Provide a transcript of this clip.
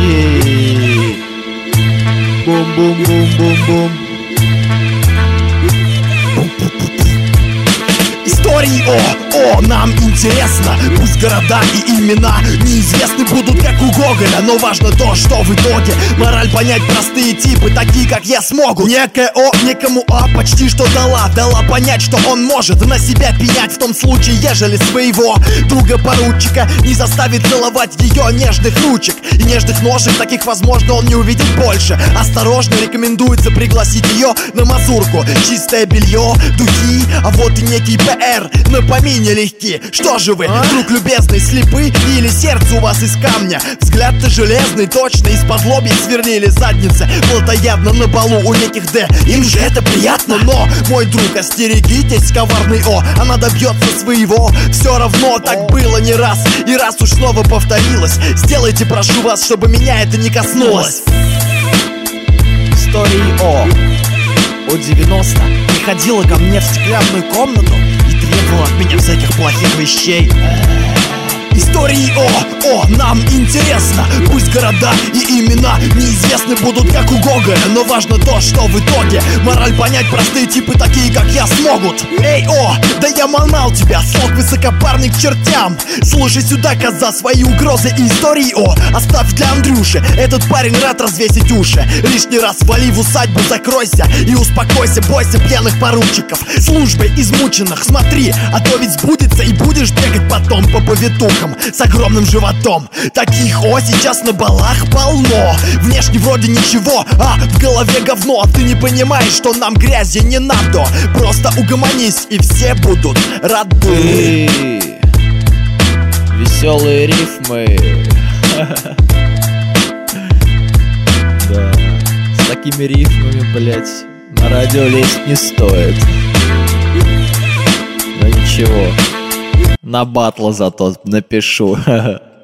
Бум-бум-бум-бум-бум. Истории, нам интересно. Пусть города и имена неизвестны будут, как у Гоголя, но важно то, что в итоге мораль понять простые типы, такие как я, смогут. Некое некому почти что дала понять, что он может на себя пенять в том случае, ежели своего друга-поручика не заставит целовать ее нежных ручек и нежных ножек. Таких, возможно, он не увидит больше. Осторожно рекомендуется пригласить ее на мазурку. Чистое белье, духи, а вот и некий ПР на помине легки. Что же вы, друг любезный, слепы? Или сердце у вас из камня? Взгляд-то железный, точно из-под лобья сверлили задницы плотоядно на балу у неких Д. Им же это приятно, но, мой друг, остерегитесь, коварный она добьется своего. Все равно так было не раз, и раз уж снова повторилось. Сделайте, прошу вас, чтобы меня это не коснулось. Истории о 90 приходила ко мне в стеклянную комнату и требовала от меня всяких плохих вещей. Истории нам интересно. Пусть города и имена неизвестны будут, как у Гоголя, но важно то, что в итоге мораль понять простые типы, такие как я, смогут. Эй, да я манал тебя, слог высокопарный к чертям. Слушай сюда, коза, свои угрозы и истории оставь для Андрюши. Этот парень рад развесить уши. Лишний раз вали в усадьбу, закройся и успокойся, бойся пьяных поручиков, службой измученных. Смотри, а то ведь сбудется, и будешь бегать потом по повитухам с огромным животом. Таких сейчас на балах полно. Внешне вроде ничего, а в голове говно. Ты не понимаешь, что нам грязи не надо. Просто угомонись, и все будут рады. Веселые рифмы. Да, с такими рифмами, блять, на радио лезть не стоит. Но ничего, на батла зато напишу.